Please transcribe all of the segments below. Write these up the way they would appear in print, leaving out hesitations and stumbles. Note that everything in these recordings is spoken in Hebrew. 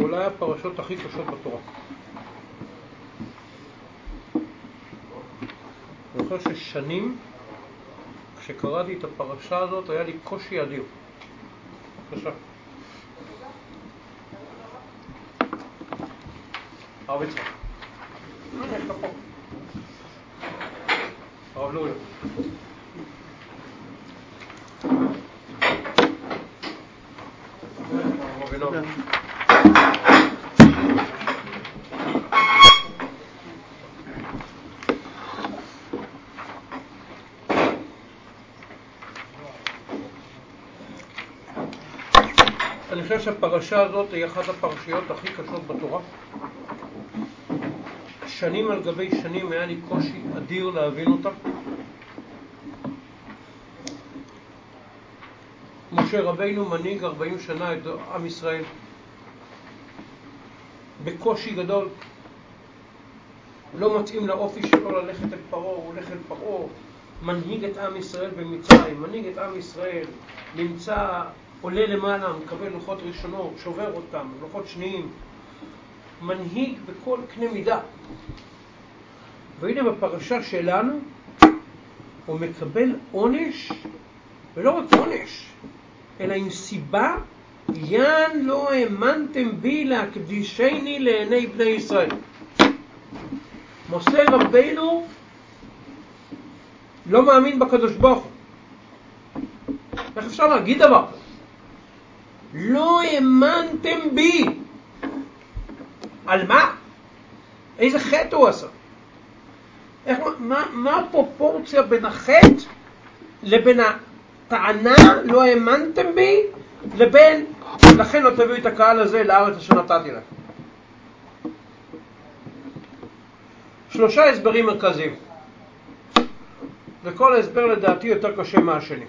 אולי הפרשות הכי קשות בתורה. אני חושב ששנים כשקראתי את הפרשה הזאת היה לי קושי אדיר. בבקשה. הרב יצחק. יש לך פה. הרב לולה. אני חושב שהפרשה הזאת היא אחת הפרשיות הכי קשות בתורה. שנים על גבי שנים היה לי קושי אדיר להבין אותה. משה רבינו מנהיג 40 שנה את עם ישראל בקושי גדול. לא מתאים לאופי שלו ללכת אל פרעה, הוא הולך אל פרעה, מנהיג את עם ישראל במצרים, מנהיג את עם ישראל, נמצא, עולה למעלה, מקבל לוחות ראשונות, שובר אותם, לוחות שניים, מנהיג בכל קנה מידה. והנה בפרשה שלנו הוא מקבל עונש, ולא רק עונש, אלא עם סיבה, יען לא האמנתם בי להקדישני לעיני בני ישראל. משה רבינו לא מאמין בקדוש ברוך הוא. איך אפשר להגיד דבר כזה? לא האמנתם בי. על מה? איזה חטא הוא עשה? מה הפרופורציה בין החטא לבין הטענה לא האמנתם בי לבין לכן לא תביאו את הקהל הזה לארץ אשר נתתי לכם? שלושה הסברים מרכזיים, וכל ההסבר לדעתי יותר קשה מהשני.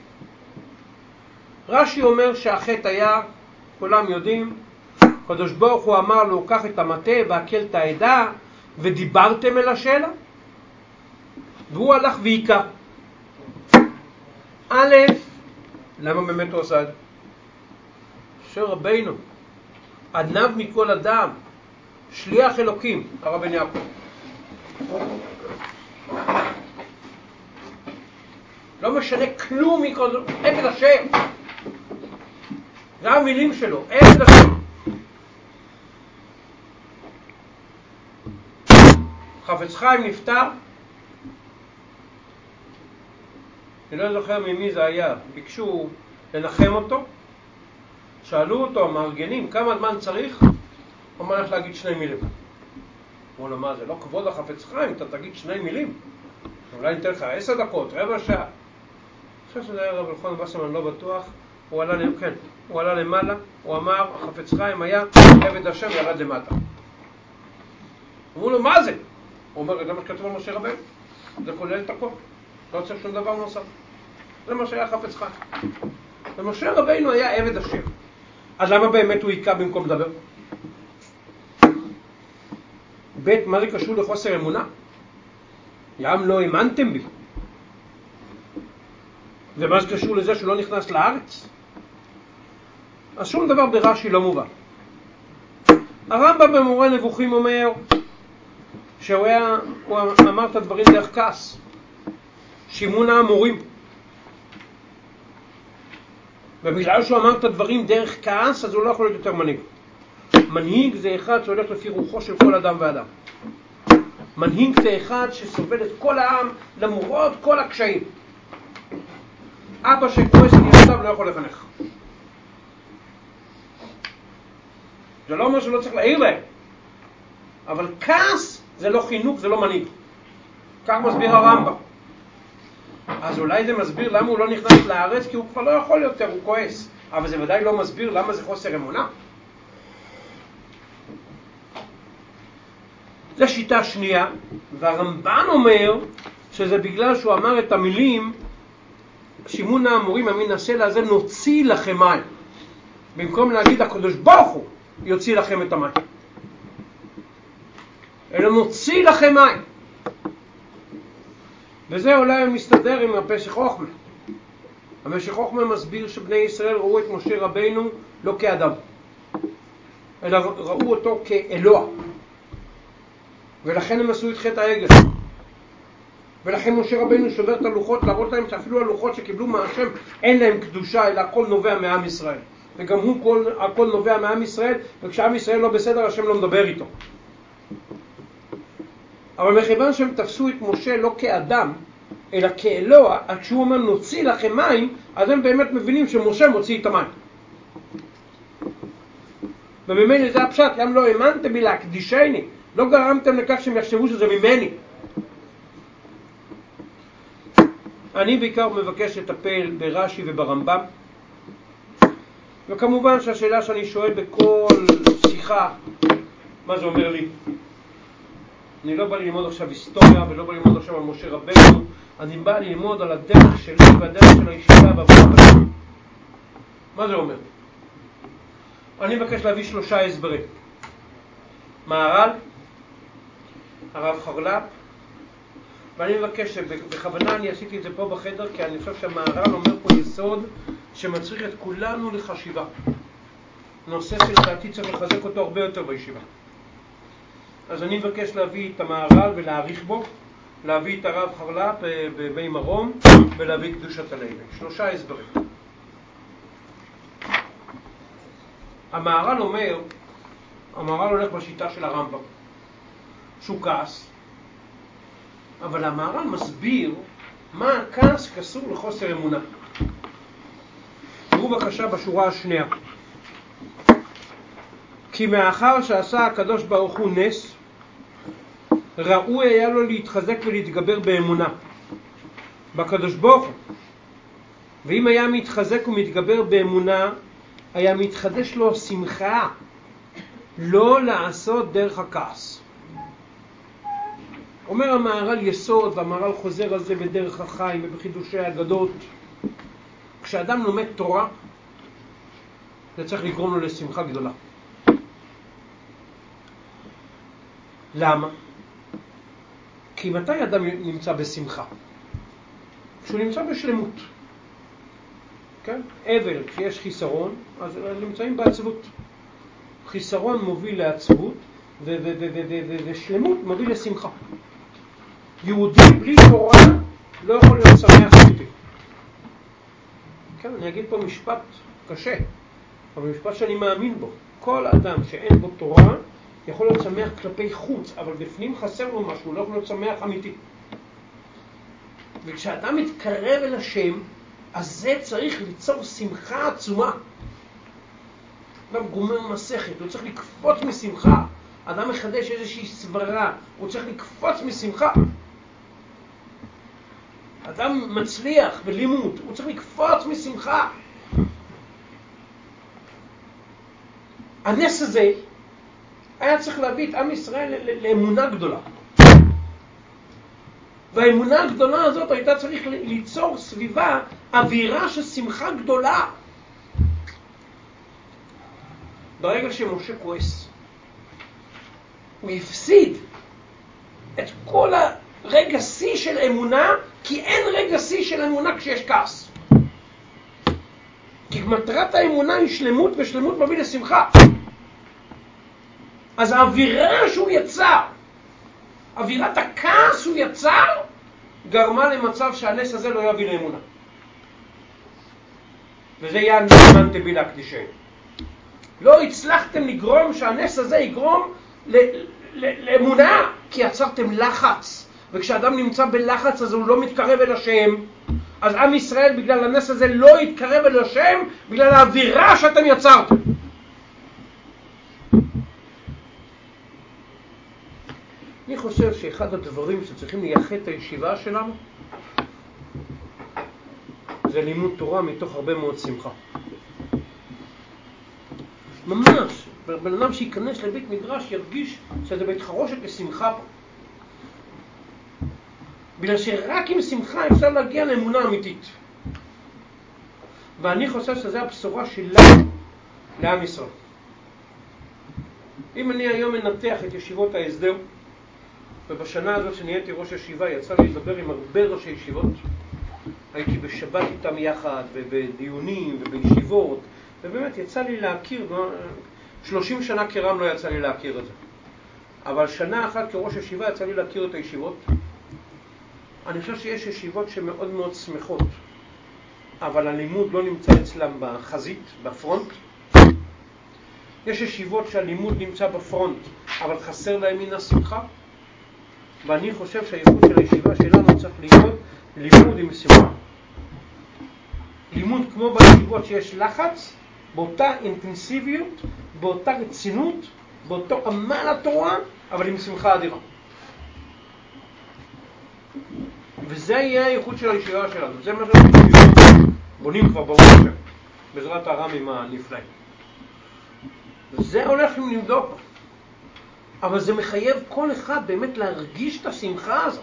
רש"י אומר שהחטא היה, כולם יודעים, הקדוש ברוך הוא אמר לו, קח את המטה והקל את העדה ודיברתם אל השאלה, והוא הלך ויקע. א', למה באמת הוא עשה את זה? משה רבינו, ענב מכל אדם, שליח אלוקים, הרב בן יעקב. לא משנה כלום מכל זה, עבד השם. זה המילים שלו, עבד השם. חפץ חיים נפטר, אני לא זוכר ממי זה היה, ביקשו לנחם אותו, שאלו אותו המארגנים כמה זמן צריך, הוא אמר להגיד 2 מילים. אמרו לו, מה זה לא כבוד החפץ חיים, אתה תגיד 2 מילים, אולי ניתן לך 10 דקות, רבע שעה. אני חושב שזה היה רב אלחנן וסרמן, לא בטוח. הוא עלה למעלה, הוא אמר החפץ חיים היה עבד השם, ירד למטה. אמרו לו, מה זה? הוא אומר, זה מה שכתוב על משה רבינו, זה כולל את הכל, לא צריך שום דבר נוסף. זה מה שהיה חפץ חיים. ומשה רבינו היה עבד השם. אז למה באמת הוא יקע במקום לדבר? ב', מה זה קשור לחוסר אמונה? ים לא האמנתם בי. ומה זה קשור לזה שהוא לא נכנס לארץ? אז שום דבר ברש"י לא מובן. הרמב"ם במורה נבוכים אומר שהוא אמר את הדברים דרך כעס. שימון האמורים. ובגלל שהוא אמר את הדברים דרך כעס, אז הוא לא יכול להיות יותר מנהיג. מנהיג זה אחד שהולך לפי רוחו של כל אדם ואדם. מנהיג זה אחד שסובל את כל העם למרות כל הקשיים. אבא שכועס על ילדיו לא יכול לחנך. זה לא אומר שלא צריך להעיר להם. אבל כעס זה לא חינוך, זה לא מנהיג. כך מסביר הרמב"ם. אז אולי זה מסביר למה הוא לא נכנס לארץ, כי הוא כבר לא יכול יותר, הוא כועס. אבל זה ודאי לא מסביר למה זה חוסר אמונה. זו שיטה שנייה, והרמב"ן אומר שזה בגלל שהוא אמר את המילים שימון האמורים המין הסלע הזה נוציא לכם מים, במקום להגיד הקדוש ברוך הוא יוציא לכם את המים, אלא נוציא לכם מים. וזה אולי מסתדר עם הפסח חוכמה. הפסח חוכמה מסביר שבני ישראל ראו את משה רבינו לא כאדם, אלא ראו אותו כאלוה. ולכן הם עשו את חטא העגל. ולכן משה רבינו שובר את הלוחות, להראות להם שאפילו הלוחות שקיבלו מהשם אין להם קדושה, אלא הכל נובע מעם ישראל. וגם הכל נובע מעם ישראל, וכשעם ישראל לא בסדר, השם לא מדבר איתו. אבל מכיוון שהם תפסו את משה לא כאדם, אלא כאלוה, עד שהוא אומר נוציא לכם מים, אז הם באמת מבינים שמשה מוציא את המים. וממני זה הפשט, גם לא האמנתם בי להקדישני, לא גרמתם לכך שהם יחשבו שזה ממני. אני בעיקר מבקש לטפל ברש"י וברמב"ם, וכמובן שהשאלה שאני שואל בכל שיחה, מה זה אומר לי? אני לא בא ללמוד עכשיו היסטוריה, ולא בא ללמוד עכשיו על משה רבנו, אני בא ללמוד על הדרך שלי והדרך של הישיבה והברבנות. מה זה אומר? אני מבקש להביא 3 הסברים. מהר"ל, הרב חרל"פ, ואני מבקש שבכוונה אני עשיתי את זה פה בחדר, כי אני חושב שהמהר"ל אומר פה יסוד שמצריך את כולנו לחשיבה. נושא שלדעתי צריך לחזק אותו הרבה יותר בישיבה. אז אני מבקש להביא את המהר"ל ולהעריך בו, להביא את הרב חרל"פ בבי מרום ולהביא קדושת הלילה. 3 הסברים. המהר"ל אומר, המהר"ל הולך בשיטה של הרמב"ם, שהוא כעס, אבל המהר"ל מסביר מה הכעס קשור לחוסר אמונה. תראו בבקשה בשורה השנייה. כי מאחר שעשה הקדוש ברוך הוא נס, ראוי היה לו להתחזק ולהתגבר באמונה בקדוש ברוך הוא. ואם היה מתחזק ומתגבר באמונה, היה מתחדש לו שמחה, לא לעשות דרך הכעס. אומר המהר"ל יסוד, והמהר"ל חוזר על זה בדרך החיים ובחידושי האגדות. כשאדם לומד תורה, זה צריך לגרום לו לשמחה גדולה. למה? כי מתי אדם נמצא בשמחה? כשהוא נמצא בשלמות. כן? אבל, כשיש חיסרון, אז נמצאים בעצבות. חיסרון מוביל לעצבות, ושלמות מוביל לשמחה. יהודי בלי תורה לא יכול להיות שמח אמיתי. כן, אני אגיד פה משפט קשה, אבל משפט שאני מאמין בו. כל אדם שאין בו תורה יכול להיות שמח כלפי חוץ, אבל בפנים חסר לו משהו, לא יכול להיות שמח אמיתי. וכשאדם מתקרב אל השם, אז זה צריך ליצור שמחה עצומה. אדם גומר מסכת, הוא צריך לקפוץ משמחה. אדם מחדש איזושהי סברה, הוא צריך לקפוץ משמחה. אדם מצליח בלימוד, הוא צריך לקפוץ משמחה. הנס הזה היה צריך להביא את עם ישראל לאמונה גדולה. והאמונה הגדולה הזאת הייתה צריך ליצור סביבה אווירה של שמחה גדולה. ברגע שמשה כועס, הוא הפסיד את כל הרגע שיא של אמונה, כי אין רגע שיא של אמונה כשיש כעס. כי מטרת האמונה היא שלמות, ושלמות מביא לשמחה. אז האווירה שהוא יצר, אווירת הכעס שהוא יצר, גרמה למצב שהנס הזה לא יביא לאמונה. וזה יהיה האמנתם בי להקדישני. לא הצלחתם לגרום שהנס הזה יגרום לאמונה, כי יצרתם לחץ. וכשאדם נמצא בלחץ אז הוא לא מתקרב אל השם. אז עם ישראל בגלל הנס הזה לא יתקרב אל השם, בגלל האווירה שאתם יצרתם. אני חושב שאחד הדברים שצריכים לייחד את הישיבה שלנו זה לימוד תורה מתוך הרבה מאוד שמחה. ממש, בן אדם שיכנס לבית מדרש ירגיש שזה בית חרושת לשמחה פה. בגלל שרק עם שמחה אפשר להגיע לאמונה אמיתית. ואני חושב שזה הבשורה שלנו לעם ישראל. אם אני היום מנתח את ישיבות ההסדר, ובשנה הזאת שנהייתי ראש ישיבה יצא לי לדבר עם הרבה ראשי ישיבות, הייתי בשבת איתם יחד ובדיונים ובישיבות, ובאמת יצא לי להכיר 30 שנה כרם לא יצא לי להכיר את זה. אבל שנה אחת כראש ישיבה יצא לי להכיר את הישיבות. אני חושב שיש ישיבות שמאוד מאוד שמחות, אבל הלימוד לא נמצא אצלם בחזית, בפרונט. יש ישיבות שהלימוד נמצא בפרונט, אבל חסר להם מן השמחה. ואני חושב שהייחוד של הישיבה שלנו צריך להיות לימוד עם שמחה. לימוד כמו בישיבות שיש לחץ, באותה אינטנסיביות, באותה רצינות, באותו עמל התורה, אבל עם שמחה אדירה. וזה יהיה הייחוד של הישיבה שלנו. זה מה שאנחנו בונים כבר ברוך השם, בעזרת הר"מים הנפלאים. וזה הולך לבדוק. אבל זה מחייב כל אחד באמת להרגיש את השמחה הזאת.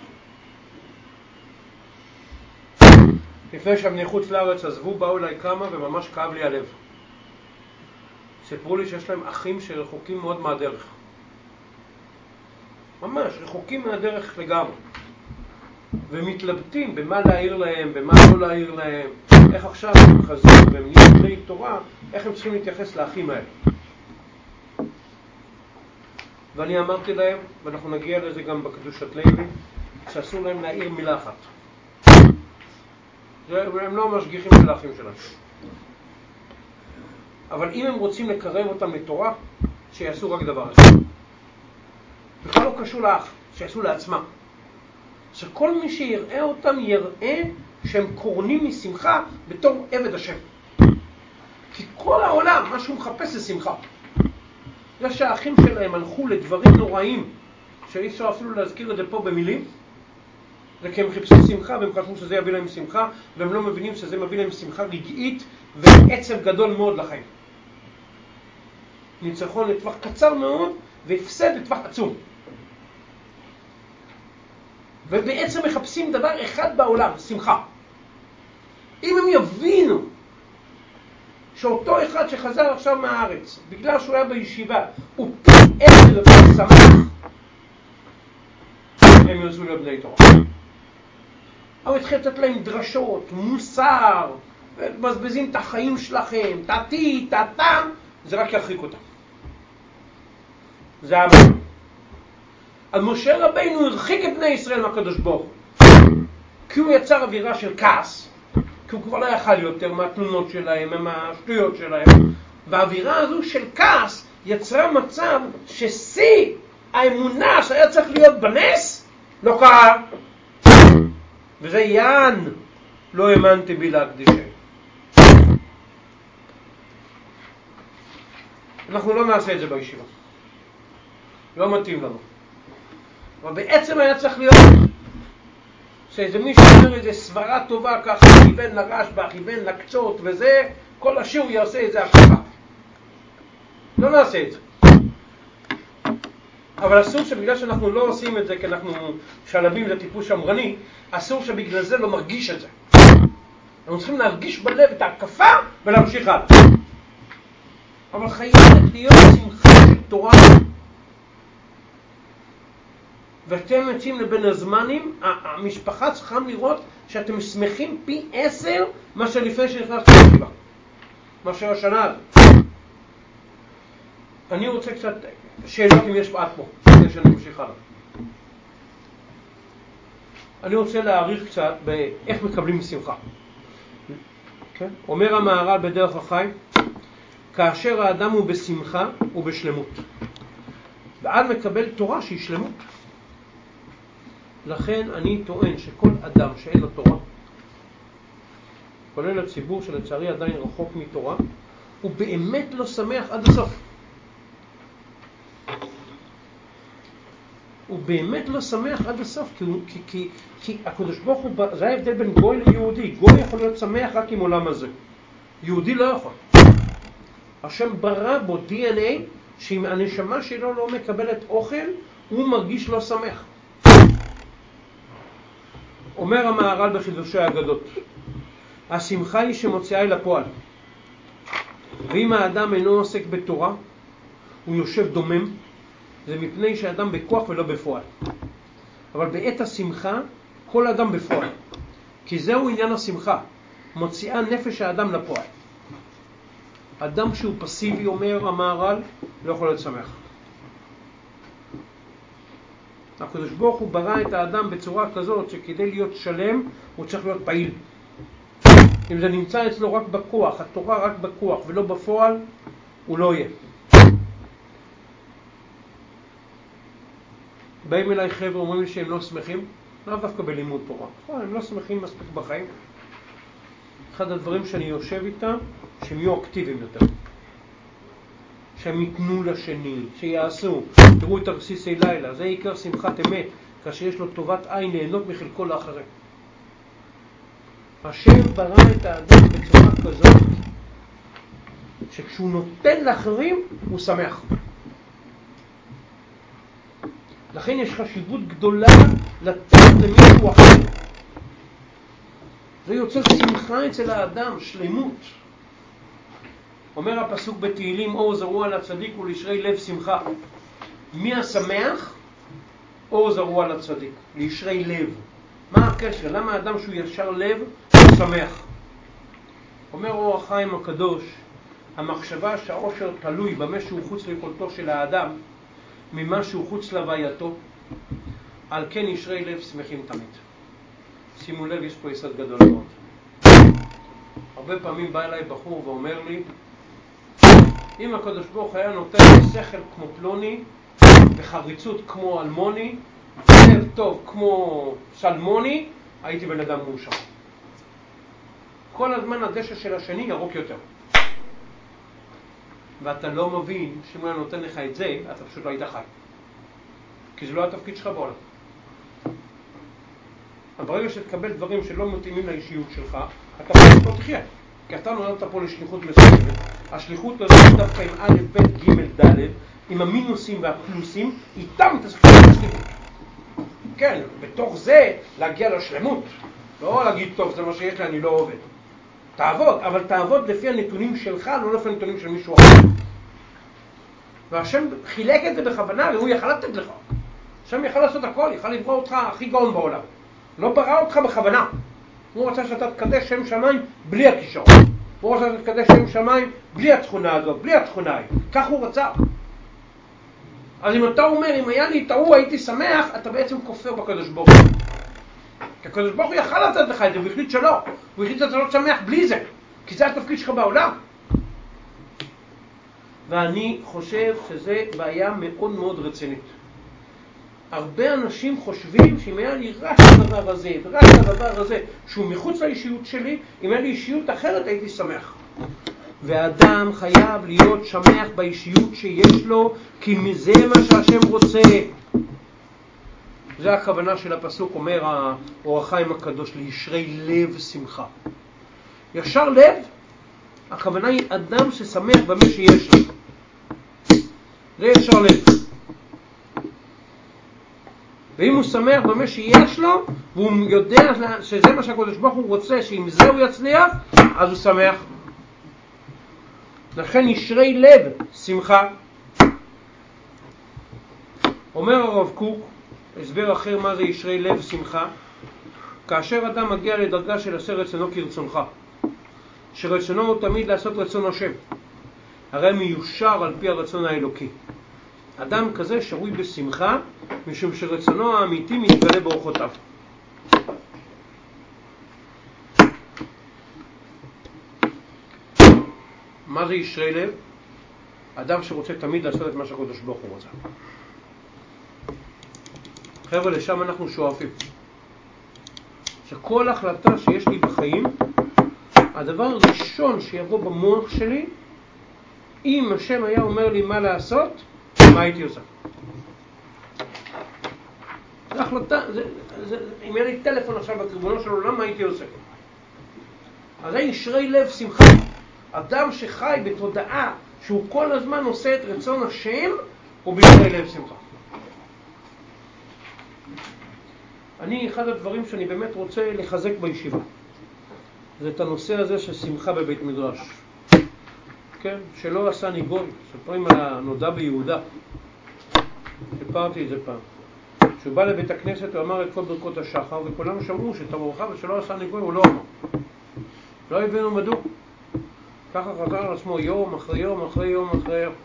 לפני שאני חוץ לארץ עזבו, באו אליי כמה וממש כאב לי הלב. סיפרו לי שיש להם אחים שרחוקים מאוד מהדרך. ממש, רחוקים מהדרך לגמרי. ומתלבטים במה להעיר להם, במה לא להעיר להם, איך עכשיו הם חזרו והם נהיים בני תורה, איך הם צריכים להתייחס לאחים האלה. ואני אמרתי להם, ואנחנו נגיע לזה גם בקדושת לוי, שאסור להם להעיר מילה אחת. הם לא משגיחים של האחים שלהם. אבל אם הם רוצים לקרב אותם לתורה, שיעשו רק דבר אחד. בכלל לא קשור לאח, שיעשו לעצמם. שכל מי שיראה אותם יראה שהם קורנים משמחה בתור עבד השם. כי כל העולם, מה שהוא מחפש זה שמחה. זה שהאחים שלהם הלכו לדברים נוראים, שאי אפשר אפילו להזכיר את זה פה במילים, זה כי הם חיפשו שמחה והם חשבו שזה יביא להם שמחה, והם לא מבינים שזה מביא להם שמחה רגעית ועצב גדול מאוד לחיים. ניצחון לטווח קצר מאוד והפסד לטווח עצום. ובעצם מחפשים דבר אחד בעולם, שמחה. אם הם יבינו שאותו אחד שחזר עכשיו מהארץ, בגלל שהוא היה בישיבה, הוא פי 10 יותר שמח, הם יוצאו להיות בני תורה. אבל התחיל לתת להם דרשות, מוסר, מבזבזים את החיים שלכם, תעתי, תעתם, זה רק יחריק אותם. זה האמן. אז משה רבינו הרחיק את בני ישראל מהקדוש ברוך הוא, כי הוא יצר אווירה של כעס, כי הוא כבר לא יכל יותר מהתלונות שלהם, מהשטויות שלהם, והאווירה הזו של כעס יצרה מצב ששיא האמונה שהיה צריך להיות בנס לא קרה, וזה יען לא האמנתי בי להקדישם. אנחנו לא נעשה את זה בישיבה, לא מתאים לנו. אבל בעצם היה צריך להיות שאיזה מישהו אומר איזה סברה טובה ככה, כיוון לרשב"א, כיוון לקצות וזה, כל השיעור יעשה איזה הקפה. לא נעשה את זה. אבל אסור שבגלל שאנחנו לא עושים את זה, כי אנחנו שלבים זה טיפוס שמרני, אסור שבגלל זה לא מרגיש את זה. אנחנו צריכים להרגיש בלב את ההקפה ולהמשיך הלאה. אבל חייבת להיות שמחה של תורה. ואתם יוצאים לבין הזמנים, המשפחה צריכה לראות שאתם שמחים פי 10 מה שלפני שנכנסתם לישיבה. מה שהשנה הזאת. אני רוצה קצת שאלות אם יש בעד פה, לפני שאני ממשיך הלאה. אני רוצה להעריך קצת באיך מקבלים שמחה. כן? אומר המהר"ל בדרך החיים, כאשר האדם הוא בשמחה ובשלמות. ואז מקבל תורה שהיא שלמות. לכן אני טוען שכל אדם שאין לו תורה, כולל הציבור שלצערי עדיין רחוק מתורה, הוא באמת לא שמח עד הסוף. הוא באמת לא שמח עד הסוף, כי הקדוש ברוך הוא, זה ההבדל בין גוי ליהודי. גוי יכול להיות שמח רק עם עולם הזה. יהודי לא יכול. השם ברא בו DNA, שאם הנשמה שלו לא מקבלת אוכל, הוא מרגיש לא שמח. אומר המהר"ל בחידושי האגדות, השמחה היא שמוציאה אל הפועל. ואם האדם אינו עוסק בתורה, הוא יושב דומם, זה מפני שהאדם בכוח ולא בפועל. אבל בעת השמחה, כל אדם בפועל. כי זהו עניין השמחה, מוציאה נפש האדם לפועל. אדם שהוא פסיבי, אומר המהר"ל, לא יכול להיות שמח. הקדוש ברוך הוא ברא את האדם בצורה כזאת שכדי להיות שלם הוא צריך להיות פעיל. אם זה נמצא אצלו רק בכוח, התורה רק בכוח ולא בפועל, הוא לא יהיה. באים אליי חבר'ה, אומרים לי שהם לא שמחים, לא דווקא בלימוד תורה, הם לא שמחים מספיק בחיים. אחד הדברים שאני יושב איתם, שהם יהיו אקטיביים יותר. שהם ייתנו לשני, שיעשו. תראו את הרסיסי לילה, זה עיקר שמחת אמת, כאשר יש לו טובת עין ליהנות מחלקו לאחרים. השם ברא את האדם בצורה כזאת, שכשהוא נותן לאחרים, הוא שמח. לכן יש חשיבות גדולה לתת למישהו אחר. זה יוצר שמחה אצל האדם, שלמות. אומר הפסוק בתהילים, אור זרוע לצדיק ולישרי לב שמחה. מי השמח? אור זרוע לצדיק, לישרי לב. מה הקשר? למה האדם שהוא ישר לב הוא שמח? אומר אור החיים הקדוש, המחשבה שהאושר תלוי במה שהוא חוץ ליכולתו של האדם, ממה שהוא חוץ להווייתו, על כן ישרי לב שמחים תמיד. שימו לב, יש פה יסוד גדול מאוד. הרבה פעמים בא אליי בחור ואומר לי, אם הקדוש ברוך היה נותן לי שכל כמו פלוני, וחריצות כמו אלמוני, לב טוב כמו שלמוני, הייתי בן אדם מאושר. כל הזמן הדשא של השני ירוק יותר. ואתה לא מבין שאם הוא היה נותן לך את זה, אתה פשוט לא היית חי. כי זה לא התפקיד שלך בעולם. ברגע שתקבל דברים שלא מתאימים לאישיות שלך, אתה פשוט לא תחיה. כי אתה נולדת פה לשליחות מסוימת. השליחות הזאת דווקא עם א', ב', ג', ד', עם המינוסים והפלוסים, איתם תספק את השליחות. כן, בתוך זה להגיע לשלמות. לא להגיד, טוב, זה מה שיש לי, אני לא עובד. תעבוד, אבל תעבוד לפי הנתונים שלך, לא לפי הנתונים של מישהו אחר. והשם חילק את זה בכוונה, והוא יכל לתת לך. השם יכל לעשות הכל, יכל לברוא אותך הכי גאון בעולם. לא ברא אותך בכוונה. הוא רוצה שאתה תקדש שם שמיים בלי הכישרון. הוא רוצה שאתה תקדש שם שמיים בלי התכונה הזאת, בלי התכונה היא. כך הוא רצה. אז אם אתה אומר, אם היה לי את ההוא הייתי שמח, אתה בעצם כופר בקדוש ברוך הוא. כי הקדוש ברוך הוא יכל לתת לך את זה, הוא החליט שלא. הוא החליט שאתה לא שמח בלי זה. כי זה התפקיד שלך בעולם. ואני חושב שזה בעיה מאוד מאוד רצינית. הרבה אנשים חושבים שאם היה לי רק הדבר הזה, ורק הדבר הזה, שהוא מחוץ לאישיות שלי, אם היה לי אישיות אחרת הייתי שמח. והאדם חייב להיות שמח באישיות שיש לו, כי מזה מה שהשם רוצה. זה הכוונה של הפסוק, אומר אור החיים הקדוש, לישרי לב שמחה. ישר לב, הכוונה היא אדם ששמח במה שיש לו. זה ישר לב. ואם הוא שמח במה שיש לו, והוא יודע שזה מה שהקדוש ברוך הוא רוצה, שאם זה הוא יצליח, אז הוא שמח. לכן ישרי לב שמחה. אומר הרב קוק, הסבר אחר מה זה ישרי לב שמחה, כאשר אדם מגיע לדרגה של עשה רצונו כרצונך, שרצונו הוא תמיד לעשות רצון השם, הרי מיושר על פי הרצון האלוקי. אדם כזה שרוי בשמחה, משום שרצונו האמיתי מתגלה באורחותיו. מה זה ישרי לב? אדם שרוצה תמיד לעשות את מה שהקדוש ברוך הוא רוצה. חבר'ה, לשם אנחנו שואפים. שכל החלטה שיש לי בחיים, הדבר הראשון שיבוא במוח שלי, אם השם היה אומר לי מה לעשות, מה הייתי עושה? זו החלטה, אם היה לי טלפון עכשיו בקריבונו של עולם, מה הייתי עושה? אז זה ישרי לב שמחה. אדם שחי בתודעה שהוא כל הזמן עושה את רצון השם, הוא בישרי לב שמחה. אני, אחד הדברים שאני באמת רוצה לחזק בישיבה, זה את הנושא הזה של שמחה בבית מדרש. כן? שלא עשה ניגוי. ספרים על הנודע ביהודה. סיפרתי את זה פעם. כשהוא בא לבית הכנסת הוא אמר את כל ברכות השחר, וכולם שמעו שתבורך ושלא עשה ניגוי, הוא לא אמר. לא הבינו מדוע. ככה חזר על עצמו יום אחרי יום אחרי יום אחרי יום.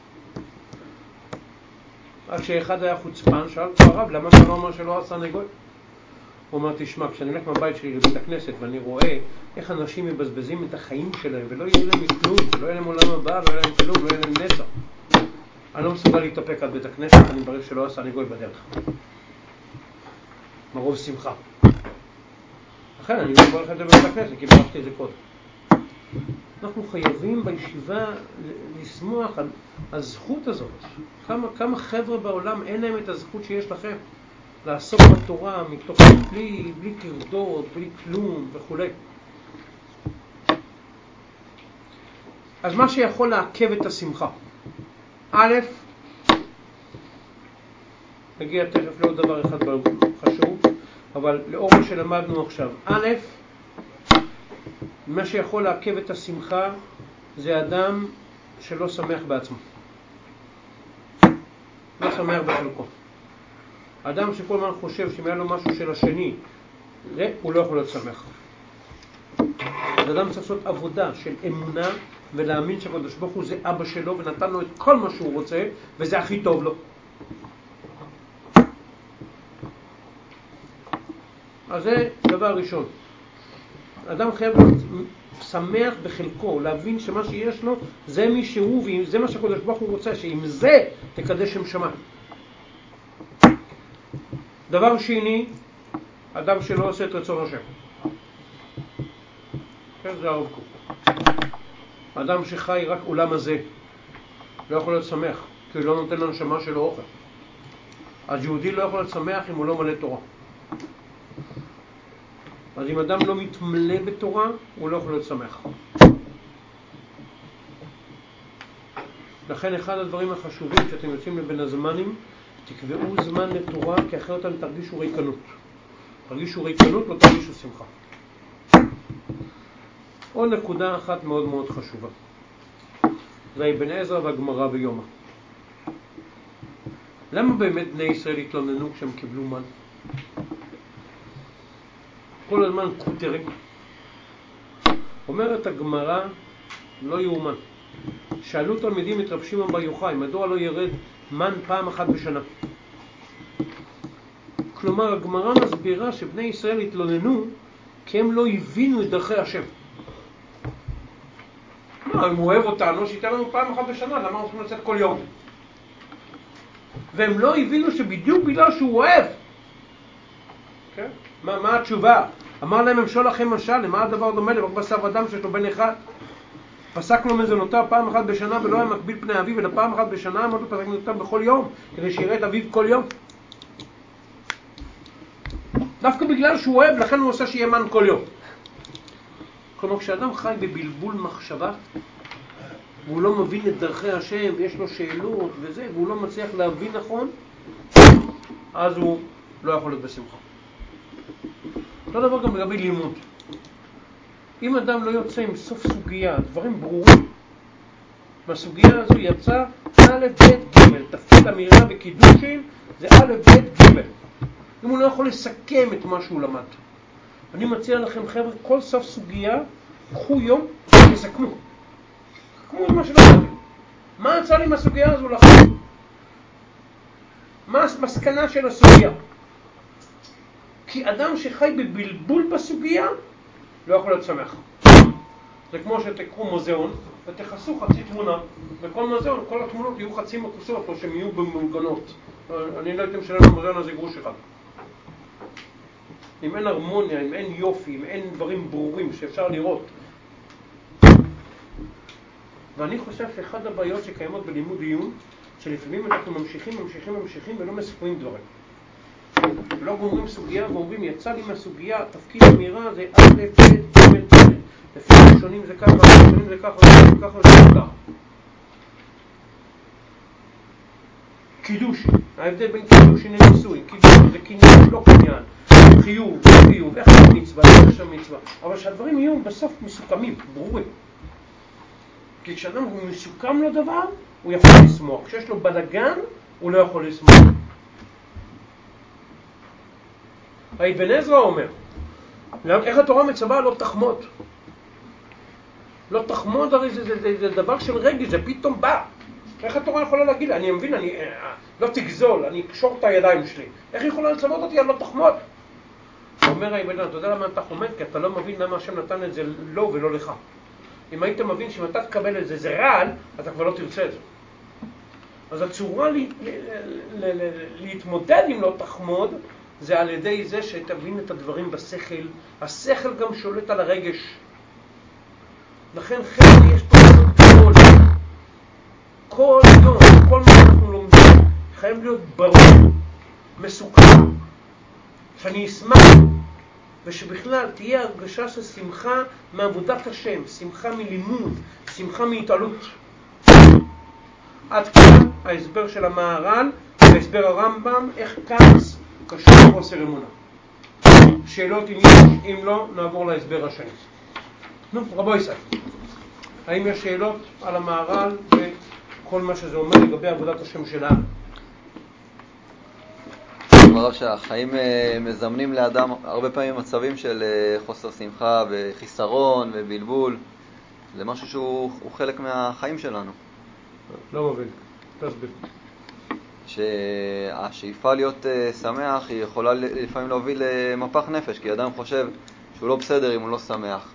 עד שאחד היה חוצפן, שאל אותו הרב, למה אתה לא אומר שלא עשה נגוי? הוא אומר, תשמע, כשאני הולך מהבית שלי לבית הכנסת ואני רואה איך אנשים מבזבזים את החיים שלהם ולא יהיה להם כלום, לא יהיה להם עולם הבא, לא יהיה להם כלום, לא יהיה להם נצח. אני לא מסוגל להתאפק על בית הכנסת, אני מברך שלא עשה נגוי בדרך. מרוב שמחה. לכן אני לא מברך את זה בבית הכנסת, כי ברכתי את זה קודם. אנחנו חייבים בישיבה לשמוח על הזכות הזאת. כמה חבר'ה בעולם אין להם את הזכות שיש לכם. לעסוק בתורה מתוך בלי תרדות, בלי כלום וכו'. אז מה שיכול לעכב את השמחה. א', נגיע תכף לעוד דבר אחד חשוב, אבל לאור מה שלמדנו עכשיו. א', מה שיכול לעכב את השמחה זה אדם שלא שמח בעצמו. לא שמח בחלקו. אדם שכל הזמן חושב שאם היה לו משהו של השני, הוא לא יכול להיות שמח. אדם צריך לעשות עבודה של אמונה ולהאמין שהקדוש ברוך הוא זה אבא שלו ונתן לו את כל מה שהוא רוצה וזה הכי טוב לו. אז זה דבר ראשון. אדם חייב להיות שמח בחלקו, להבין שמה שיש לו זה מי שהוא וזה מה שהקדוש ברוך הוא רוצה, שעם זה תקדש שם שמיים. דבר שני, אדם שלא עושה את רצון השם. כן, זה הרב קוק. אדם שחי רק עולם הזה, לא יכול להיות שמח, כי הוא לא נותן לנשמה שלו אוכל. אז יהודי לא יכול להיות שמח אם הוא לא מלא תורה. אז אם אדם לא מתמלא בתורה, הוא לא יכול להיות שמח. לכן אחד הדברים החשובים שאתם יוצאים לבין הזמנים, תקבעו זמן לתורה, כי אחרת אתם תרגישו ריקנות. תרגישו ריקנות, לא תרגישו שמחה. עוד נקודה אחת מאוד מאוד חשובה. זה אבן עזרא והגמרא ביומא. למה באמת בני ישראל התלוננו כשהם קיבלו מן? כל הזמן כותרים. אומרת הגמרא, לא יאומן. שאלו תלמידים את רב שמעון בר יוחאי, מדוע לא ירד מן פעם אחת בשנה? כלומר, הגמרא מסבירה שבני ישראל התלוננו כי הם לא הבינו את דרכי השם. אם הוא אוהב אותנו, שייתן לנו פעם אחת בשנה, למה אנחנו צריכים לצאת כל יום? והם לא הבינו שבדיוק בגלל שהוא אוהב. Okay? מה התשובה? אמר להם, אמשול לכם משל, למה הדבר דומה לבק בשר ודם שיש לו בן אחד? פסק לו מזונותיו פעם אחת בשנה ולא היה מקביל פני אביו, אלא פעם אחת בשנה, אמר לו פסק מזונותיו בכל יום, כדי שיראה את אביו כל יום. דווקא בגלל שהוא אוהב, לכן הוא עושה שיהיה מן כל יום. כלומר, כשאדם חי בבלבול מחשבה, והוא לא מבין את דרכי השם, ויש לו שאלות וזה, והוא לא מצליח להבין נכון, אז הוא לא יכול להיות בשמחה. אותו דבר גם לגבי לימוד. אם אדם לא יוצא עם סוף סוגיה, דברים ברורים, מהסוגיה הזו יצא א' ב' ג', תפקיד אמירה וקידושים זה א' ב' ג'. אם הוא לא יכול לסכם את מה שהוא למד. אני מציע לכם חבר'ה, כל סוף סוגיה, קחו יום ותסכמו. תסכמו את מה שלמדתי. מה יצא לי מהסוגיה הזו לכם? מה המסקנה של הסוגיה? כי אדם שחי בבלבול בסוגיה, לא יכול להיות שמח. זה כמו שתקחו מוזיאון ותכסו חצי תמונה. בכל מוזיאון, כל התמונות יהיו חצי מכוסות או שהן יהיו במוגנות. אני לא הייתי משלם למוזיאון הזה גרוש אחד. אם אין הרמוניה, אם אין יופי, אם אין דברים ברורים שאפשר לראות. ואני חושב שאחד הבעיות שקיימות בלימוד עיון, שלפעמים אנחנו ממשיכים ולא מסכמים דברים. ולא גומרים סוגיה ואומרים, יצא לי מהסוגיה, תפקיד אמירה זה א' ב' ג' ד'. לפי ראשונים זה ככה, ראשונים זה ככה, ראשונים זה ככה, ראשונים זה ככה. קידוש, ההבדל בין קידושין לנישואין, קידוש זה קניין, לא קניין, חיוב, לא חיוב, איך מצווה, לא יש מצווה. אבל שהדברים יהיו בסוף מסוכמים, ברורים. כי כשאדם הוא מסוכם לו דבר, הוא יכול לשמוח. כשיש לו בלגן, הוא לא יכול לשמוח. אבן עזרא אומר, איך התורה מצווה לא תחמוד? לא תחמוד, הרי זה דבר של רגש, זה פתאום בא. איך התורה יכולה להגיד? אני מבין, לא תגזול, אני אקשור את הידיים שלי. איך היא יכולה לצוות אותי על לא תחמוד? אומר האבן, אתה יודע למה אתה חומד? כי אתה לא מבין למה השם נתן את זה לא ולא לך. אם היית מבין שאם אתה תקבל את זה, זה רעל, אתה כבר לא תרצה את זה. אז הצורה להתמודד עם לא תחמוד, זה על ידי זה שתבין את הדברים בשכל. השכל גם שולט על הרגש. לכן חלק יש פה גדול. כל יום, כל מה שאנחנו לומדים, חייב להיות ברור, מסוכן, שאני אשמח, ושבכלל תהיה הרגשה של שמחה מעבודת השם, שמחה מלימוד, שמחה מהתעלות. עד כאן ההסבר של המהר"ל, ההסבר הרמב"ם, איך כעס קשור לחוסר אמונה. שאלות אם יש, אם לא, נעבור להסבר השני. נו, רבו ישראל, האם יש שאלות על המהר"ל וכל מה שזה אומר לגבי עבודת השם שלנו? דבריו שהחיים מזמנים לאדם הרבה פעמים מצבים של חוסר שמחה וחיסרון ובלבול. זה משהו שהוא חלק מהחיים שלנו. לא מבין, תסביר. שהשאיפה להיות שמח היא יכולה לפעמים להוביל למפח נפש, כי אדם חושב שהוא לא בסדר אם הוא לא שמח.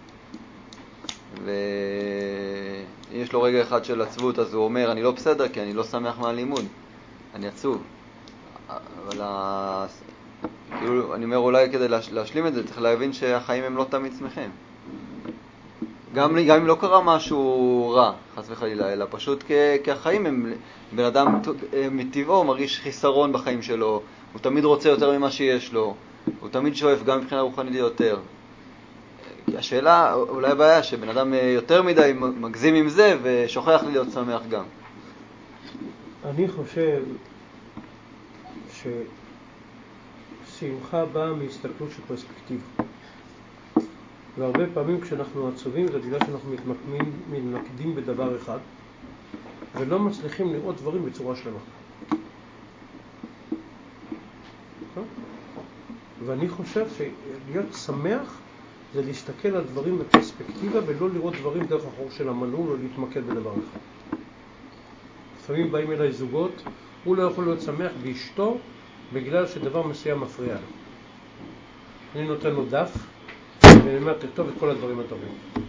ויש לו רגע אחד של עצבות, אז הוא אומר, אני לא בסדר כי אני לא שמח מהלימוד, אני עצוב. אבל כאילו, אני אומר, אולי כדי להשלים את זה צריך להבין שהחיים הם לא תמיד שמחים. גם אם לא קרה משהו רע, חס וחלילה, אלא פשוט כי החיים הם, בן אדם מטבעו מרגיש חיסרון בחיים שלו, הוא תמיד רוצה יותר ממה שיש לו, הוא תמיד שואף גם מבחינה רוחנית יותר. השאלה, אולי הבעיה שבן אדם יותר מדי מגזים עם זה ושוכח להיות שמח גם. אני חושב ששמחה באה מהסתכלות של פרספקטיבה. והרבה פעמים כשאנחנו עצובים זה בגלל שאנחנו מתמקדים בדבר אחד ולא מצליחים לראות דברים בצורה שלמה. ואני חושב שלהיות שמח זה להסתכל על דברים בפרספקטיבה ולא לראות דברים דרך החור של המנעול או להתמקד בדבר אחד. לפעמים באים אליי זוגות, הוא לא יכול להיות שמח באשתו בגלל שדבר מסוים מפריע לו. אני נותן לו דף ואני אומר, תכתוב את כל הדברים הטובים.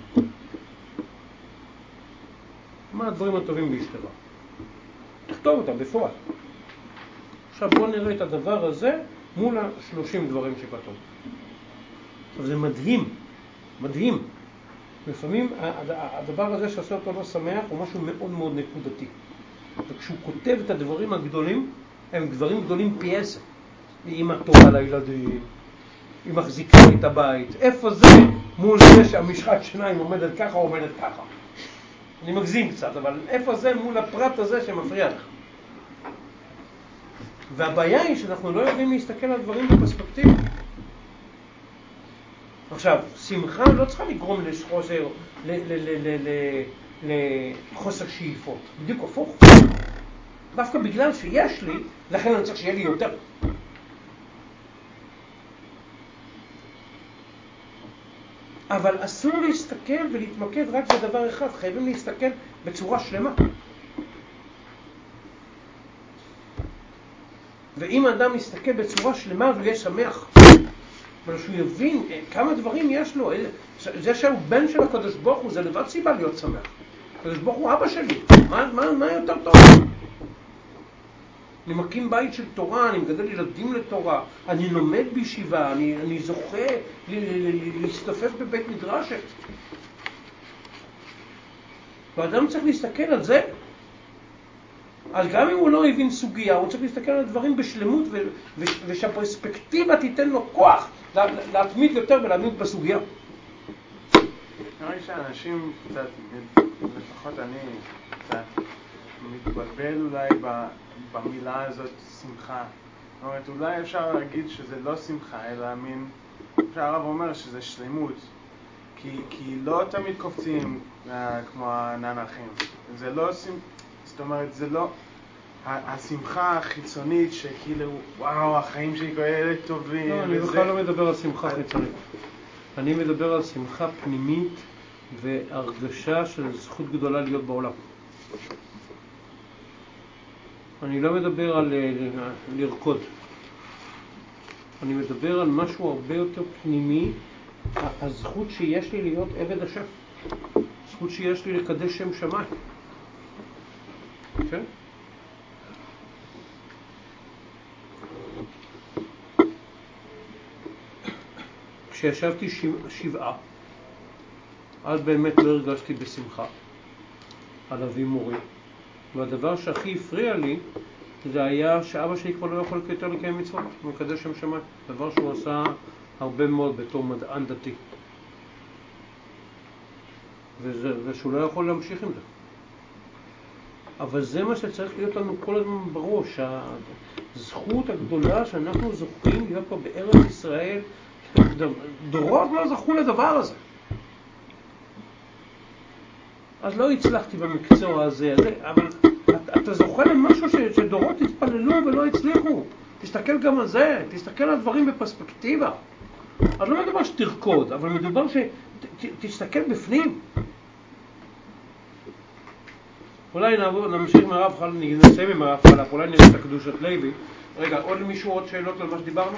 מה הדברים הטובים באשתך? תכתוב אותם בפועל. עכשיו בוא נראה את הדבר הזה מול 30 דברים שכתוב. עכשיו זה מדהים, מדהים. לפעמים הדבר הזה שעושה אותו לא שמח הוא משהו מאוד מאוד נקודתי. וכשהוא כותב את הדברים הגדולים, הם דברים גדולים פי 10. היא טובה לילדים, היא מחזיקה לי את הבית. איפה זה מול זה שהמשחת שיניים עומדת ככה או עומדת ככה? אני מגזים קצת, אבל איפה זה מול הפרט הזה שמפריע לך? והבעיה היא שאנחנו לא יודעים להסתכל על דברים בפרספקטיבה. עכשיו, שמחה לא צריכה לגרום לחוסר שאיפות. בדיוק הפוך. דווקא בגלל שיש לי, לכן אני צריך שיהיה לי יותר. אבל אסור להסתכל ולהתמקד רק בדבר אחד. חייבים להסתכל בצורה שלמה. ואם האדם יסתכל בצורה שלמה והוא יהיה שמח, אבל שהוא יבין כמה דברים יש לו, זה שהוא בן של הקדוש ברוך הוא, זה לבד סיבה להיות שמח. הקדוש ברוך הוא אבא שלי, מה יותר טוב? אני מקים בית של תורה, אני מגדל ילדים לתורה, אני לומד בישיבה, אני זוכה להסתופף בבית מדרש. ואדם צריך להסתכל על זה. אז גם אם הוא לא הבין סוגיה, הוא צריך להסתכל על הדברים בשלמות ושהפרספקטיבה תיתן לו כוח להתמיד יותר ולהתמיד בסוגיה. נראה לי שאנשים קצת, לפחות אני קצת מתבלבל אולי במילה הזאת שמחה. זאת אומרת, אולי אפשר להגיד שזה לא שמחה, אלא מין, שהרב אומר שזה שלמות. כי לא תמיד קופצים כמו הנערכים. זה לא זאת אומרת, זה לא השמחה החיצונית שכאילו, וואו, החיים שלי כאלה טובים. לא, אני בכלל לא מדבר על שמחה חיצונית. אני מדבר על שמחה פנימית והרגשה של זכות גדולה להיות בעולם. אני לא מדבר על לרקוד. אני מדבר על משהו הרבה יותר פנימי, הזכות שיש לי להיות עבד השם. הזכות שיש לי לקדש שם שמיים. כן? כשישבתי שבעה, אז באמת לא הרגשתי בשמחה על אבי מורי. והדבר שהכי הפריע לי זה היה שאבא שלי כבר לא יכול יותר לקיים מצוות, הוא מקדש שם שמיים. דבר שהוא עשה הרבה מאוד בתור מדען דתי. ושהוא לא יכול להמשיך עם זה. אבל זה מה שצריך להיות לנו כל הזמן בראש, הזכות הגדולה שאנחנו זוכים להיות פה בארץ ישראל. דורות לא זכו לדבר הזה. אז לא הצלחתי במקצוע הזה, אבל אתה זוכה למשהו שדורות התפללו ולא הצליחו. תסתכל גם על זה, תסתכל על דברים בפרספקטיבה. אז לא מדובר שתרקוד, אבל מדובר שתסתכל בפנים. אולי נמשיך מהרב חלק, נסיים עם הרב חלק, אולי נראה את הקדושת לוי. רגע, עוד למישהו עוד שאלות על מה שדיברנו?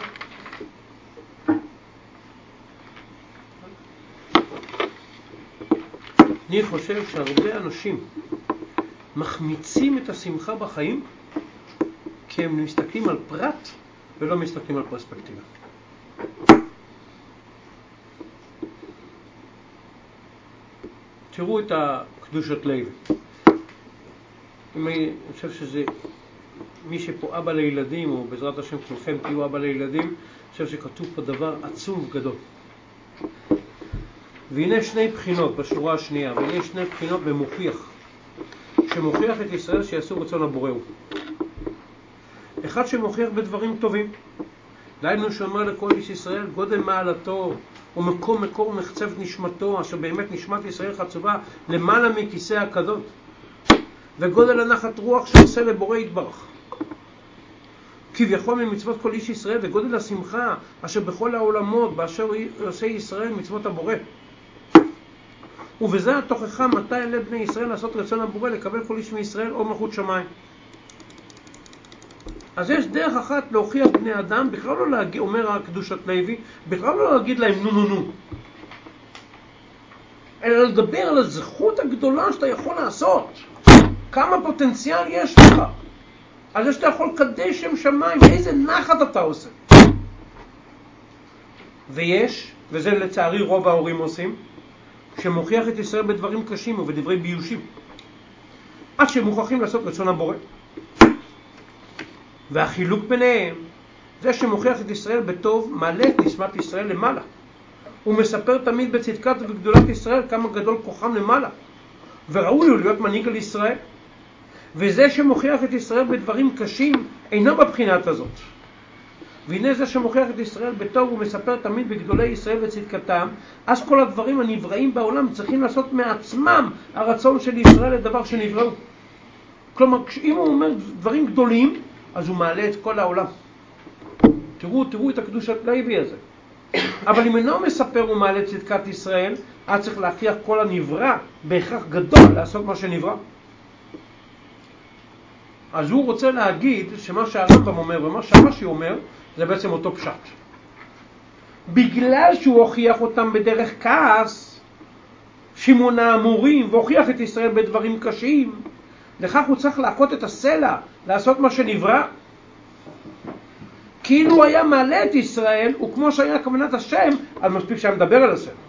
אני חושב שהרבה אנשים מחמיצים את השמחה בחיים כי הם מסתכלים על פרט ולא מסתכלים על פרספקטיבה. תראו את הקדושת לוי. אני חושב שזה מי שפה אבא לילדים, או בעזרת השם כולכם תהיו אבא לילדים, אני חושב שכתוב פה דבר עצום וגדול. והנה שני בחינות בשורה השנייה, והנה שני בחינות במוכיח, שמוכיח את ישראל שיעשו רצון הבורא הוא. אחד שמוכיח בדברים טובים, דיינו שאומר לכל איש ישראל, גודל מעלתו ומקום מקור מחצב נשמתו, אשר באמת נשמת ישראל חצובה למעלה מכיסא הקדות, וגודל הנחת רוח שעושה לבורא יתברך. כביכול ממצוות כל איש ישראל, וגודל השמחה אשר בכל העולמות באשר עושה ישראל מצוות הבורא. ובזה התוכחה מתי אלה בני ישראל לעשות רצון הבורא, לקבל כל איש מישראל או מלכות שמיים. אז יש דרך אחת להוכיח בני אדם, בכלל לא להגיד, אומר הקדושת לוי, בכלל לא להגיד להם נו נו נו, אלא לדבר על הזכות הגדולה שאתה יכול לעשות. כמה פוטנציאל יש לך, על זה שאתה יכול לקדש שם שמיים, איזה נחת אתה עושה. ויש, וזה לצערי רוב ההורים עושים, שמוכיח את ישראל בדברים קשים ובדברי ביושים, עד שמוכרחים לעשות רצון הבורא. והחילוק ביניהם, זה שמוכיח את ישראל בטוב, מעלה את נשמת ישראל למעלה. הוא מספר תמיד בצדקת ובגדולת ישראל כמה גדול כוחם למעלה, וראוי הוא להיות מנהיג על ישראל. וזה שמוכיח את ישראל בדברים קשים אינו בבחינת הזאת. והנה זה שמוכיח את ישראל בטוב ומספר תמיד בגדולי ישראל וצדקתם, אז כל הדברים הנבראים בעולם צריכים לעשות מעצמם הרצון של ישראל לדבר שנבראו. כלומר, אם הוא אומר דברים גדולים, אז הוא מעלה את כל העולם. תראו את הקדושת לוי הזה. אבל אם אינו מספר ומעלה את צדקת ישראל, אז צריך להכריח כל הנברא בהכרח גדול לעשות מה שנברא. אז הוא רוצה להגיד שמה שהרמב"ם אומר ומה שהרש"י אומר זה בעצם אותו פשט. בגלל שהוא הוכיח אותם בדרך כעס, שמעון האמורים, והוכיח את ישראל בדברים קשים, לכך הוא צריך להכות את הסלע, לעשות מה שנברא. כאילו היה מעלה את ישראל, וכמו שהיה כוונת השם, אז מספיק שהיה מדבר על הסלע.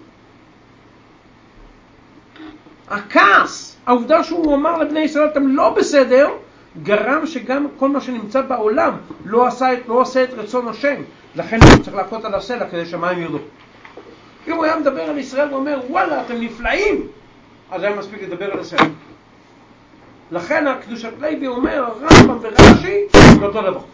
הכעס, העובדה שהוא אמר לבני ישראל אתם לא בסדר, גרם שגם כל מה שנמצא בעולם לא עושה את רצון השם. לכן הוא צריך להכות על הסלע כדי שהמים ירדו. אם הוא היה מדבר על ישראל ואומר וואלה אתם נפלאים, אז היה מספיק לדבר על הסלע. לכן הקדושת לוי אומר הרמב"ם ורש"י לא אותו דבר.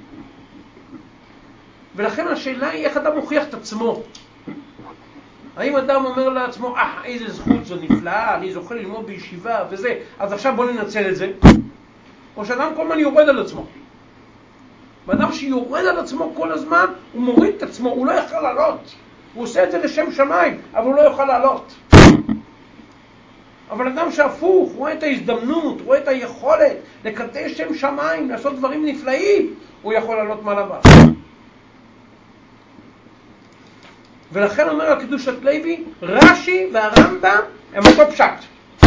ולכן השאלה היא איך אדם מוכיח את עצמו. האם אדם אומר לעצמו איזה זכות זו נפלאה, אני זוכה ללמוד בישיבה וזה, אז עכשיו בוא ננצל את זה. או שאדם כל הזמן יורד על עצמו. ואדם שיורד על עצמו כל הזמן, הוא מוריד את עצמו, הוא לא יכול לעלות. הוא עושה את זה לשם שמיים, אבל הוא לא יכול לעלות. אבל אדם שהפוך, רואה את ההזדמנות, רואה את היכולת לקדש שם שמיים, לעשות דברים נפלאים, הוא יכול לעלות מעלה בארץ. ולכן אומר על קדושת לוי, רש"י והרמב"ם הם אותו פשט.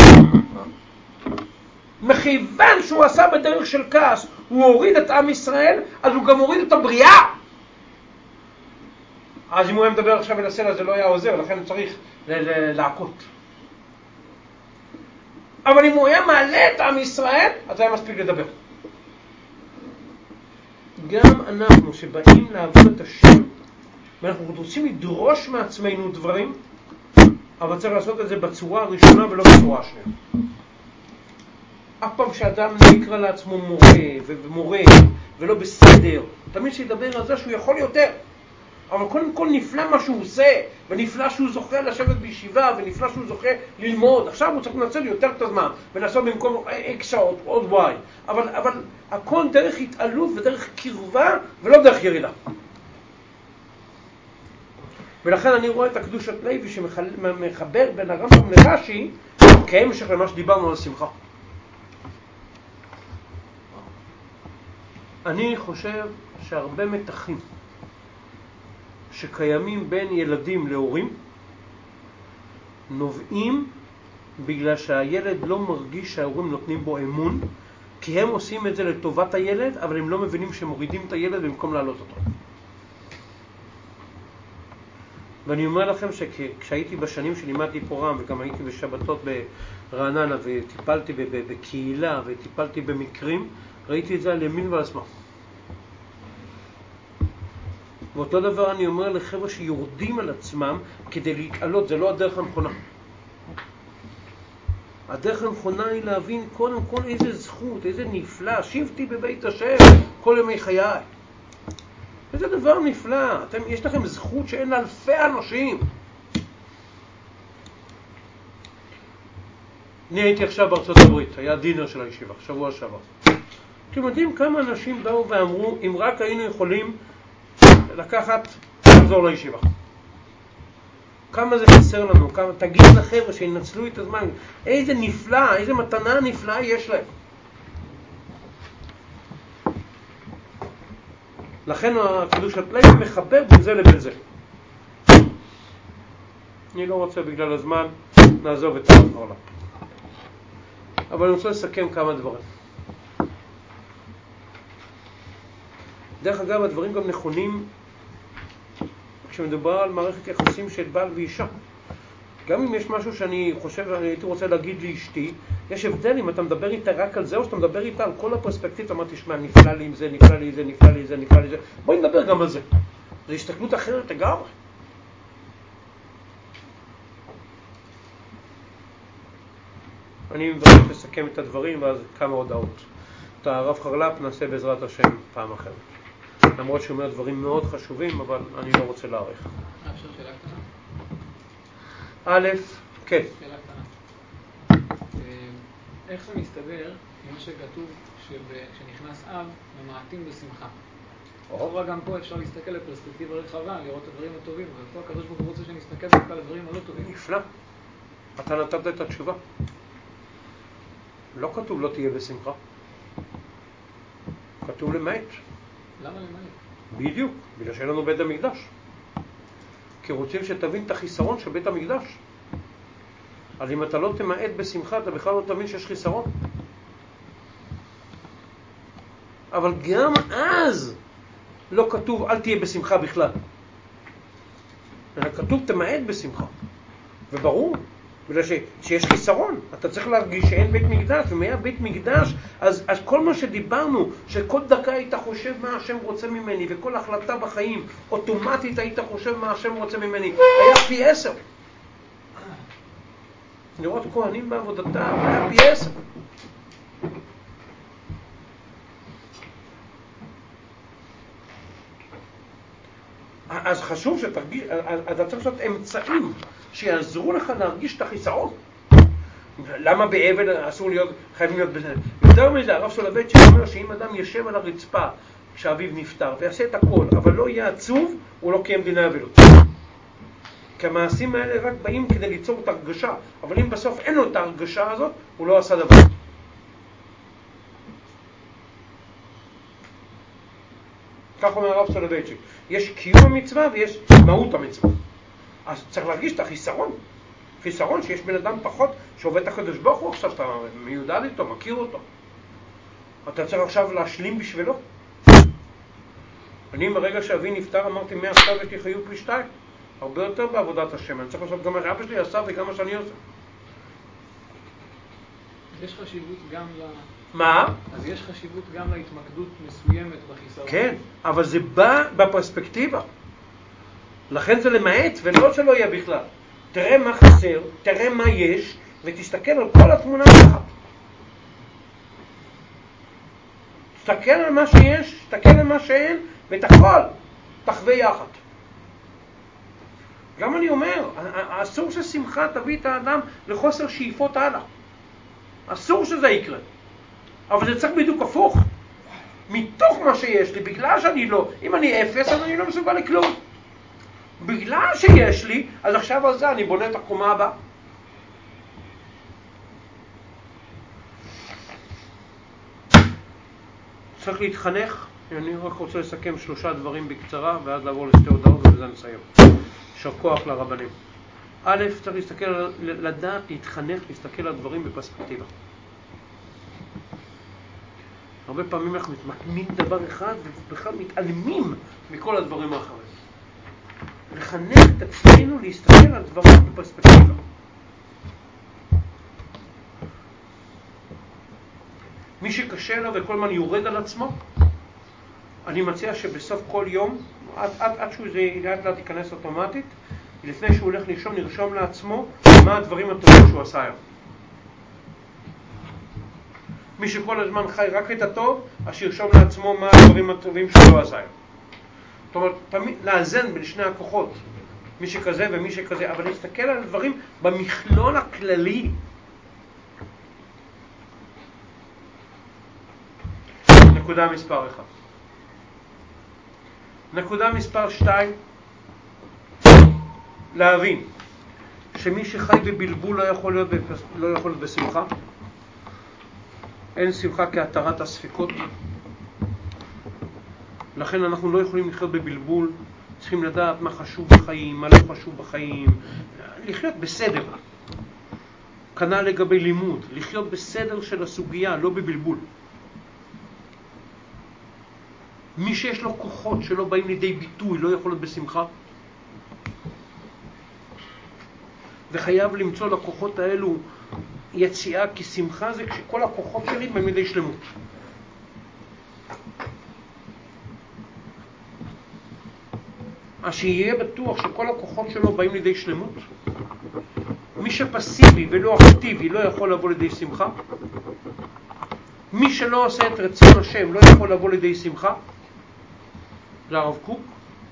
מכיוון שהוא עשה בדרך של כעס, הוא הוריד את עם ישראל, אז הוא גם הוריד את הבריאה. אז אם הוא היה מדבר עכשיו אל הסלע זה לא היה עוזר, לכן הוא צריך לעקות. אבל אם הוא היה מעלה את עם ישראל, אז היה מספיק לדבר. גם אנחנו שבאים לעבוד את השם, ואנחנו רוצים לדרוש מעצמנו דברים, אבל צריך לעשות את זה בצורה הראשונה ולא בצורה השנייה. אף פעם שאדם לא יקרא לעצמו מורה ולא בסדר, תמיד שידבר על זה שהוא יכול יותר. אבל קודם כל נפלא מה שהוא עושה, ונפלא שהוא זוכה לשבת בישיבה, ונפלא שהוא זוכה ללמוד. עכשיו הוא צריך לנצל יותר את הזמן, ולעשות במקום X שעות, עוד Y. אבל הכל דרך התעלות ודרך קרבה, ולא דרך ירידה. ולכן אני רואה את הקדושת לוי שמחבר בין הרמב"ם לרש"י, כהמשך למה שדיברנו על שמחה. אני חושב שהרבה מתחים שקיימים בין ילדים להורים נובעים בגלל שהילד לא מרגיש שההורים נותנים בו אמון, כי הם עושים את זה לטובת הילד, אבל הם לא מבינים שמורידים את הילד במקום להעלות אותו. ואני אומר לכם שכשהייתי בשנים שלימדתי פה רם, וגם הייתי בשבתות ברעננה וטיפלתי בקהילה וטיפלתי במקרים, ראיתי את זה על ימין ועל שמאל. ואותו דבר אני אומר לחבר'ה שיורדים על עצמם כדי להתעלות, זה לא הדרך הנכונה. הדרך הנכונה היא להבין קודם כל איזה זכות, איזה נפלא, שבתי בבית השם כל ימי חיי. איזה דבר נפלא, יש לכם זכות שאין לאלפי אנשים. אני הייתי עכשיו בארצות הברית, היה דינר של הישיבה, שבוע שעבר. אתם יודעים כמה אנשים באו ואמרו, אם רק היינו יכולים לקחת, לחזור לישיבה. כמה זה חסר לנו, תגיד לחבר'ה שינצלו את הזמן, איזה נפלא, איזה מתנה נפלאה יש להם. לכן הקדושת לוי מחבר בין זה לבין זה. אני לא רוצה בגלל הזמן לעזוב את העולם. אבל אני רוצה לסכם כמה דברים. דרך אגב, הדברים גם נכונים כשמדובר על מערכת יחסים של בעל ואישה. גם אם יש משהו שאני חושב, אני הייתי רוצה להגיד לאשתי, יש הבדל אם אתה מדבר איתה רק על זה, או שאתה מדבר איתה על כל הפרספקטיב, אמרתי, תשמע, נפלא לי עם זה, נפלא לי זה, נפלא לי זה, נפלא לי זה. בואי נדבר גם על זה. זו הסתכלות אחרת לגמרי. אני מבקש לסכם את הדברים, ואז כמה הודעות. את הרב חרל"פ נעשה בעזרת השם פעם אחרת. למרות שהוא אומר דברים מאוד חשובים, אבל אני לא רוצה להאריך. אפשר שאלה קטנה? א', כן. שאלה קטנה. איך זה מסתדר עם מה שכתוב כשנכנס אב, ממעטים בשמחה? לכאורה גם פה אפשר להסתכל לפרספקטיבה רחבה, לראות את הדברים הטובים, אבל פה הקדוש ברוך הוא רוצה שנסתכל דווקא על הדברים הלא טובים. נפלא. אתה נתת את התשובה. לא כתוב לא תהיה בשמחה. כתוב למעט. למה למעט? בדיוק, בגלל שאין לנו בית המקדש. כי רוצים שתבין את החיסרון של בית המקדש. אז אם אתה לא תמעט בשמחה, אתה בכלל לא תבין שיש חיסרון. אבל גם אז לא כתוב אל תהיה בשמחה בכלל. אלא כתוב תמעט בשמחה. וברור, בגלל שיש חיסרון. אתה צריך להרגיש שאין בית מקדש, ומהיה בית מקדש, אז כל מה שדיברנו, שכל דקה היית חושב מה השם רוצה ממני, וכל החלטה בחיים, אוטומטית היית חושב מה השם רוצה ממני, היה פי 10. לראות כהנים בעבודתם, היה פי 10. אז חשוב שתרגיש, אז אתה צריך לעשות אמצעים שיעזרו לך להרגיש את החיסרון. למה בעבד אסור להיות, חייבים להיות בזה? יותר מזה, הרב סולובייצ'יק אומר שאם אדם יושב על הרצפה כשאביו נפטר ויעשה את הכל, אבל לא יהיה עצוב, הוא לא קיים דיני אבלות. כי המעשים האלה רק באים כדי ליצור את הרגשה, אבל אם בסוף אין לו את ההרגשה הזאת, הוא לא עשה דבר. כך אומר הרב סולובייצ'יק, יש קיום המצווה ויש מהות המצווה. אז צריך להרגיש את החיסרון. חיסרון שיש בן אדם פחות שעובד את הקדוש ברוך הוא, עכשיו אתה מיודד איתו, מכיר אותו. אתה צריך עכשיו להשלים בשבילו. אני ברגע שאבי נפטר אמרתי, מעכשיו יש לי חיות פי 2. הרבה יותר בעבודת השם. אני צריך לעשות גם מה שאבא שלי עשה וגם מה שאני עושה. יש חשיבות גם מה? אז יש חשיבות גם להתמקדות מסוימת בחיסרון. כן, אבל זה בא בפרספקטיבה. לכן זה למעט ולא שלא יהיה בכלל. תראה מה חסר, תראה מה יש, ותסתכל על כל התמונה אחת. תסתכל על מה שיש, תסתכל על מה שאין, תחווה יחד. גם אני אומר, אסור ששמחה תביא את האדם לחוסר שאיפות הלאה. אסור שזה יקרה. אבל זה צריך בדיוק הפוך. מתוך מה שיש לי, בגלל שאני לא, אם אני אפס, אז אני לא מסוגל לכלום. בגלל שיש לי, אז עכשיו על זה אני בונה את הקומה הבאה. צריך להתחנך. אני רק רוצה לסכם 3 דברים בקצרה, ואז לעבור לשתי הודעות ובזה נסיים. יישר כוח לרבנים. א', צריך להסתכל, לדעת, להתחנך, להסתכל על דברים בפרספקטיבה. הרבה פעמים אנחנו מתמקמים דבר אחד ובכלל מתעלמים מכל הדברים האחרים. לחנך את עצמנו להסתכל על דברים בפרספקטיבה. מי שקשה לו וכל הזמן יורד על עצמו, אני מציע שבסוף כל יום, עד שהוא לאט ייכנס אוטומטית, לפני שהוא הולך לישון, נרשום לעצמו מה הדברים הטובים שהוא עשה היום. מי שכל הזמן חי רק את הטוב, אז שירשום לעצמו מה הדברים הטובים שהוא לא עשה היום. זאת אומרת, תמיד לאזן בין שני הכוחות, מי שכזה ומי שכזה, אבל להסתכל על הדברים במכלול הכללי. נקודה מספר 1. נקודה מספר 2, להבין שמי שחי בבלבול לא יכול להיות בשמחה. אין שמחה כהתרת הספקות. לכן אנחנו לא יכולים לחיות בבלבול. צריכים לדעת מה חשוב בחיים, מה לא חשוב בחיים. לחיות בסדר. כנ"ל לגבי לימוד. לחיות בסדר של הסוגיה, לא בבלבול. מי שיש לו כוחות שלא באים לידי ביטוי לא יכול להיות בשמחה. וחייב למצוא לכוחות האלו יציאה, כי שמחה זה כשכל הכוחות שלי באים לידי שלמות. אז שיהיה בטוח שכל הכוחות שלו באים לידי שלמות. מי שפסיבי ולא אקטיבי לא יכול לבוא לידי שמחה. מי שלא עושה את רצון השם לא יכול לבוא לידי שמחה. זה הרב קוק.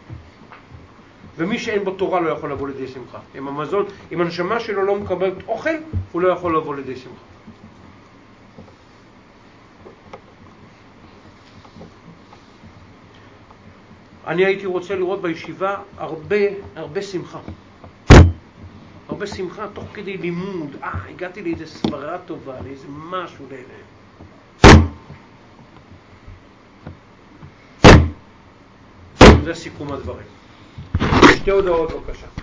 ומי שאין בו תורה לא יכול לבוא לידי שמחה. עם המזון, אם הנשמה שלו לא מקבלת אוכל, הוא לא יכול לבוא לידי שמחה. אני הייתי רוצה לראות בישיבה הרבה שמחה. הרבה שמחה תוך כדי לימוד. הגעתי לאיזה סברה טובה, לאיזה משהו זה סיכום הדברים. 2 הודעות בבקשה.